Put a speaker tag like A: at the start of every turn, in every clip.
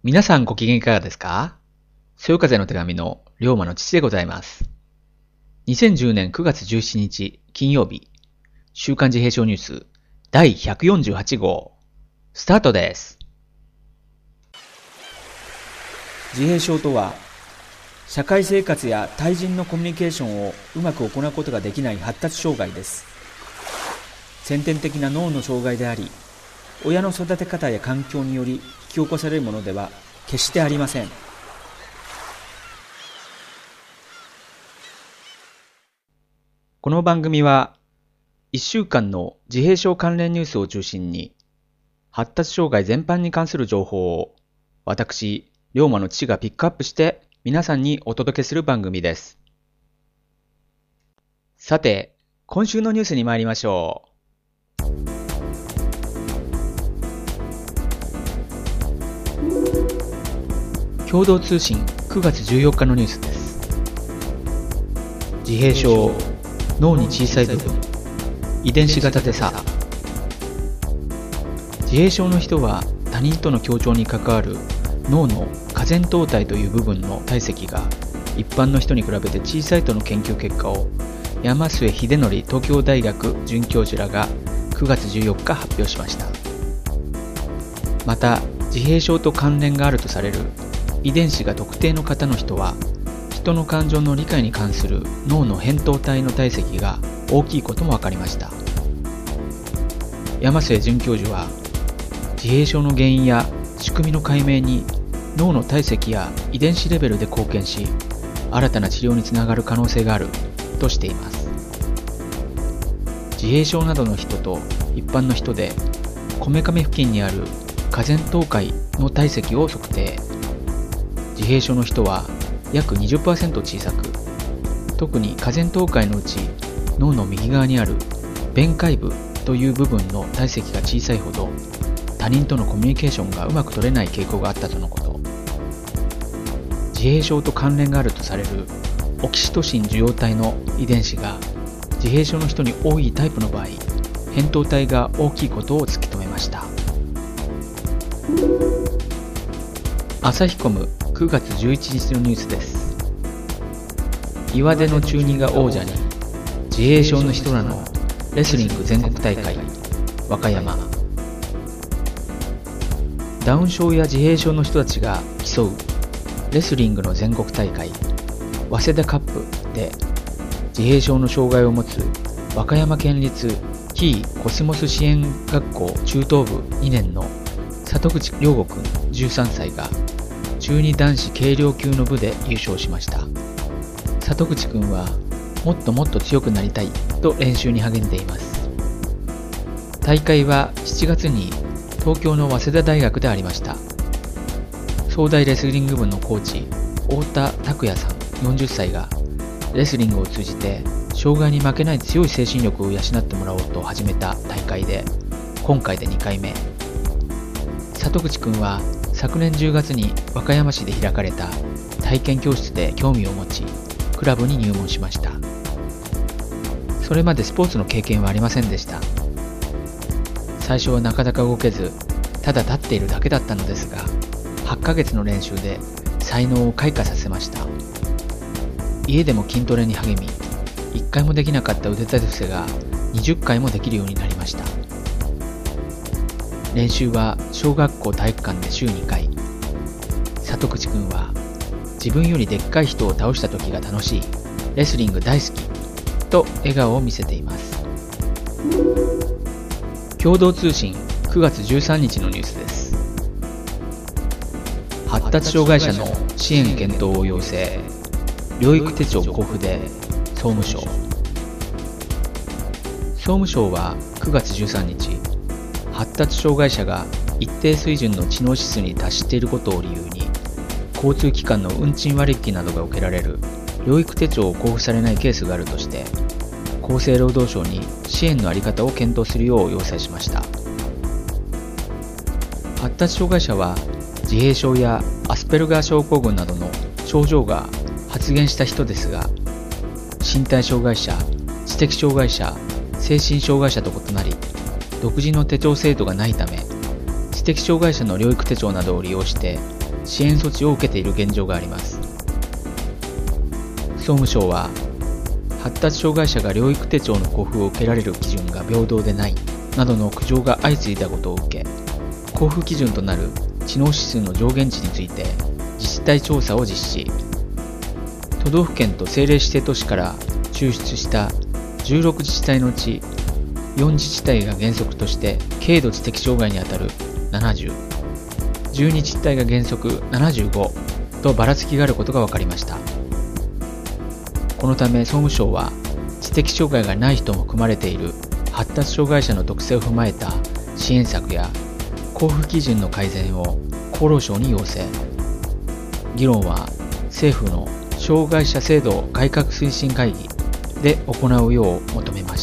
A: 皆さんご機嫌いかがですか？そよ風の手紙の龍馬の父でございます。2010年9月17日金曜日、週刊自閉症ニュース第148号、スタートです。
B: 自閉症とは、社会生活や対人のコミュニケーションをうまく行うことができない発達障害です。先天的な脳の障害であり、親の育て方や環境により引き起こされるものでは決してありません。
A: この番組は1週間の自閉症関連ニュースを中心に発達障害全般に関する情報を私、龍馬の父がピックアップして皆さんにお届けする番組です。さて、今週のニュースに参りましょう。共同通信9月14日のニュースです。自閉症、脳に小さい部分、遺伝子型でさ。自閉症の人は他人との協調に関わる脳の下前頭体という部分の体積が一般の人に比べて小さいとの研究結果を山末秀則東京大学准教授らが9月14日発表しました。また、自閉症と関連があるとされる遺伝子が特定の方の人は、人の感情の理解に関する脳の扁桃体の体積が大きいことも分かりました。山末准教授は、自閉症の原因や仕組みの解明に脳の体積や遺伝子レベルで貢献し、新たな治療につながる可能性があるとしています。自閉症などの人と一般の人で、こめかみ付近にある下前頭蓋の体積を測定。自閉症の人は約 20% 小さく、特に下前頭蓋のうち脳の右側にある弁界部という部分の体積が小さいほど、他人とのコミュニケーションがうまく取れない傾向があったとのこと。自閉症と関連があるとされるオキシトシン受容体の遺伝子が自閉症の人に多いタイプの場合、扁桃体が大きいことを突き止めました。朝日コム9月11日のニュースです。岩手の中2が王者に、自閉症の人らのレスリング全国大会、和歌山。ダウン症や自閉症の人たちが競うレスリングの全国大会、早稲田カップで、自閉症の障害を持つ和歌山県立非コスモス支援学校中等部2年の里口亮吾君13歳が中2男子軽量級の部で優勝しました。里口君はもっともっと強くなりたいと練習に励んでいます。大会は7月に東京の早稲田大学でありました。総大レスリング部のコーチ太田拓也さん40歳がレスリングを通じて障害に負けない強い精神力を養ってもらおうと始めた大会で、今回で2回目。里口くんは昨年10月に和歌山市で開かれた体験教室で興味を持ち、クラブに入門しました。それまでスポーツの経験はありませんでした。最初はなかなか動けず、ただ立っているだけだったのですが、8ヶ月の練習で才能を開花させました。家でも筋トレに励み、1回もできなかった腕立て伏せが20回もできるようになりました。練習は小学校体育館で週2回。里口くんは自分よりでっかい人を倒した時が楽しい、レスリング大好きと笑顔を見せています。共同通信9月13日のニュースです。発達障害者の支援検討を要請、療育手帳交付で総務省。総務省は9月13日、発達障害者が一定水準の知能指数に達していることを理由に、交通機関の運賃割引などが受けられる療育手帳を交付されないケースがあるとして、厚生労働省に支援の在り方を検討するよう要請しました。発達障害者は自閉症やアスペルガー症候群などの症状が発現した人ですが、身体障害者、知的障害者、精神障害者と異なり、独自の手帳制度がないため、知的障害者の療育手帳などを利用して支援措置を受けている現状があります。総務省は、発達障害者が療育手帳の交付を受けられる基準が平等でないなどの苦情が相次いだことを受け、交付基準となる知能指数の上限値について自治体調査を実施。都道府県と政令指定都市から抽出した16自治体のうち4自治体が原則として軽度知的障害にあたる70、12自治体が原則75とばらつきがあることが分かりました。このため総務省は、知的障害がない人も含まれている発達障害者の特性を踏まえた支援策や交付基準の改善を厚労省に要請。議論は政府の障害者制度改革推進会議で行うよう求めました。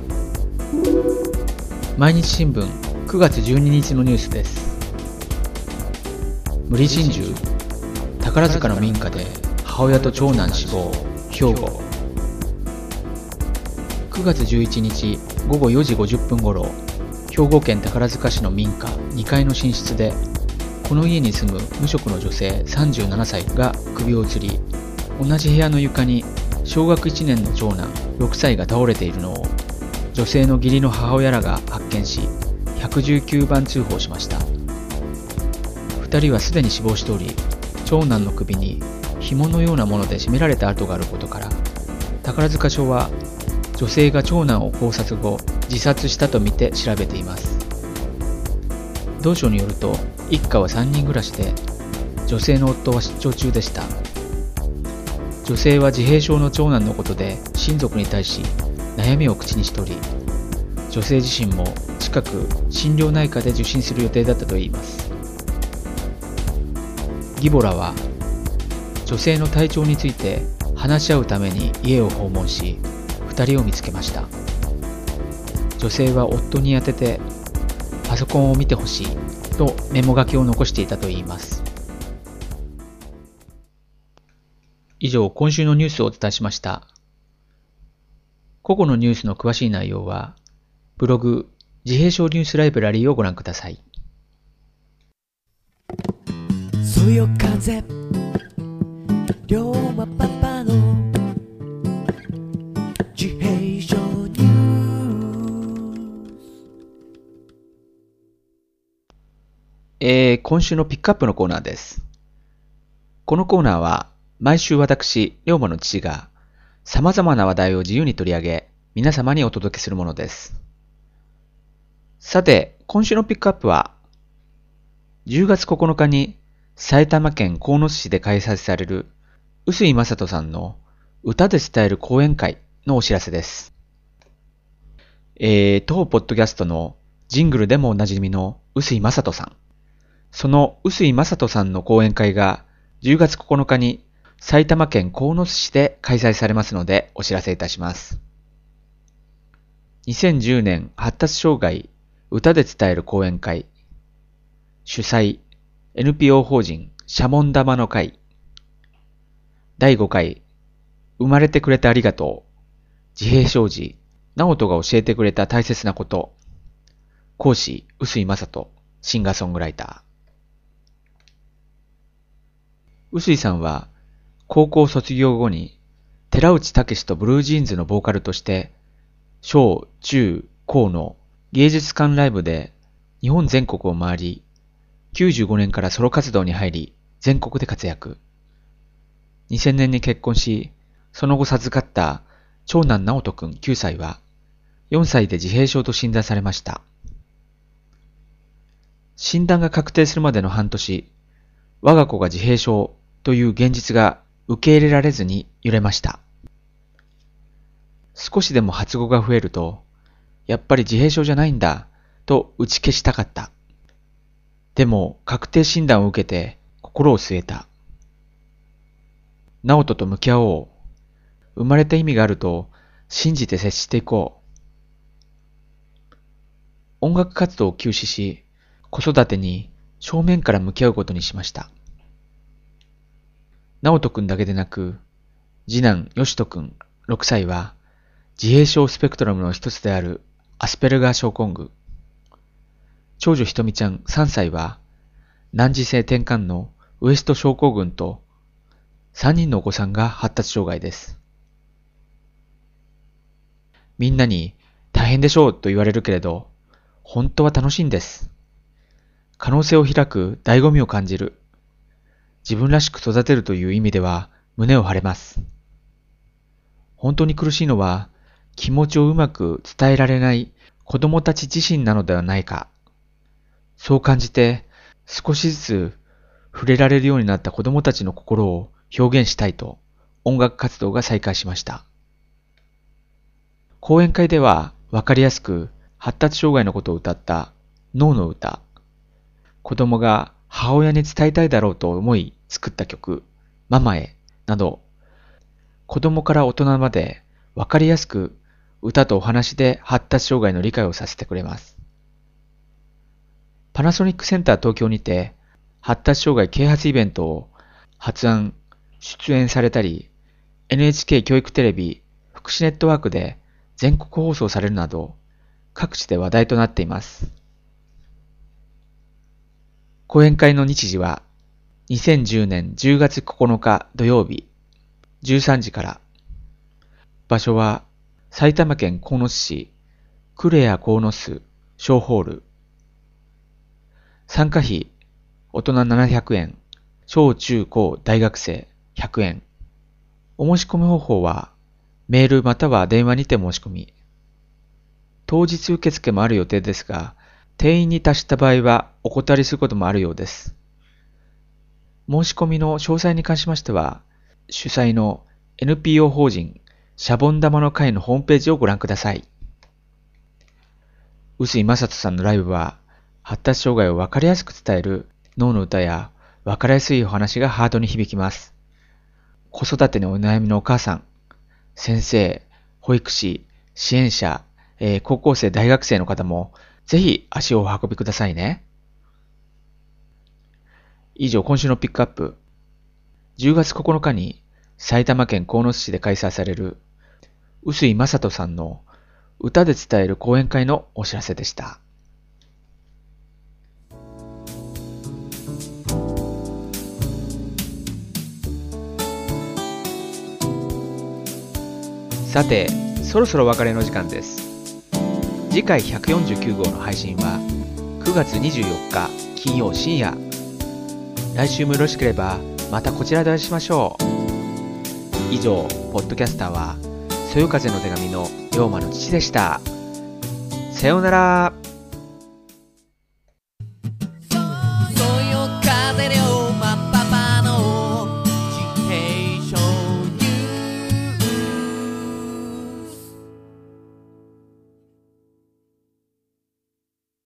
A: 毎日新聞9月12日のニュースです。無理心中、宝塚の民家で母親と長男死亡。兵庫。9月11日午後4時50分ごろ、兵庫県宝塚市の民家2階の寝室で、この家に住む無職の女性37歳が首を吊り、同じ部屋の床に小学1年の長男6歳が倒れているのを女性の義理の母親らが発見し、119番通報しました。2人はすでに死亡しており、長男の首に紐のようなもので絞められた跡があることから、宝塚署は女性が長男を絞殺後自殺したとみて調べています。同署によると、一家は3人暮らしで、女性の夫は出張中でした。女性は自閉症の長男のことで親族に対し悩みを口にしており、女性自身も近く心療内科で受診する予定だったといいます。義母らは女性の体調について話し合うために家を訪問し、2人を見つけました。女性は夫に宛ててパソコンを見てほしいとメモ書きを残していたといいます。以上、今週のニュースをお伝えしました。個々のニュースの詳しい内容は、ブログ自閉症ニュースライブラリーをご覧ください。
C: そよ風龍馬パパの自閉症ニュ
A: ース。今週のピックアップのコーナーです。このコーナーは毎週私、龍馬の父が様々な話題を自由に取り上げ、皆様にお届けするものです。さて、今週のピックアップは、10月9日に埼玉県鴻巣市で開催される臼井正人さんの歌で伝える講演会のお知らせです。当ポッドキャストのジングルでもおなじみの臼井正人さん。その臼井正人さんの講演会が10月9日に埼玉県鴻巣市で開催されますのでお知らせいたします。2010年発達障害歌で伝える講演会。主催 NPO 法人シャモン玉の会。第5回生まれてくれてありがとう。自閉症児直人が教えてくれた大切なこと。講師臼井正人、シンガーソングライター。臼井さんは高校卒業後に寺内武とブルージーンズのボーカルとして小中高の芸術館ライブで日本全国を回り、95年からソロ活動に入り全国で活躍。2000年に結婚し、その後授かった長男直人くん9歳は4歳で自閉症と診断されました。診断が確定するまでの半年、我が子が自閉症という現実が受け入れられずに揺れました。少しでも発語が増えると、やっぱり自閉症じゃないんだと打ち消したかった。でも確定診断を受けて心を据えた。直人と向き合おう。生まれた意味があると信じて接していこう。音楽活動を休止し、子育てに正面から向き合うことにしました。直人くんだけでなく、次男よしとくん6歳は自閉症スペクトラムの一つであるアスペルガー症候群。 長女ひとみちゃん3歳は、難治性転換のウエスト症候群と、3人のお子さんが発達障害です。みんなに大変でしょうと言われるけれど、本当は楽しいんです。可能性を開く醍醐味を感じる。自分らしく育てるという意味では胸を張れます。本当に苦しいのは気持ちをうまく伝えられない子供たち自身なのではないか。そう感じて少しずつ触れられるようになった子供たちの心を表現したいと音楽活動が再開しました。講演会ではわかりやすく発達障害のことを歌った脳の歌、子供が母親に伝えたいだろうと思い作った曲、ママへなど、子供から大人までわかりやすく歌とお話で発達障害の理解をさせてくれます。パナソニックセンター東京にて発達障害啓発イベントを発案、出演されたり、NHK 教育テレビ、福祉ネットワークで全国放送されるなど、各地で話題となっています。講演会の日時は2010年10月9日土曜日13時から。場所は埼玉県鴻巣市クレア鴻巣小ホール。参加費大人700円、小中高大学生100円。お申し込み方法はメールまたは電話にて申し込み。当日受付もある予定ですが、定員に達した場合はお断りすることもあるようです。申し込みの詳細に関しましては、主催の NPO 法人シャボン玉の会のホームページをご覧ください。臼井正人さんのライブは、発達障害をわかりやすく伝える脳の歌やわかりやすいお話がハートに響きます。子育てにお悩みのお母さん、先生、保育士、支援者、高校生、大学生の方もぜひ足をお運びくださいね。以上、今週のピックアップ。10月9日に埼玉県鴻巣市で開催される臼井正人さんの歌で伝える講演会のお知らせでした。さて、そろそろお別れの時間です。次回149号の配信は9月24日金曜深夜。来週もよろしければまたこちらでお会いしましょう。以上、ポッドキャスターはそよ風の手紙の龍馬の父でした。さようなら。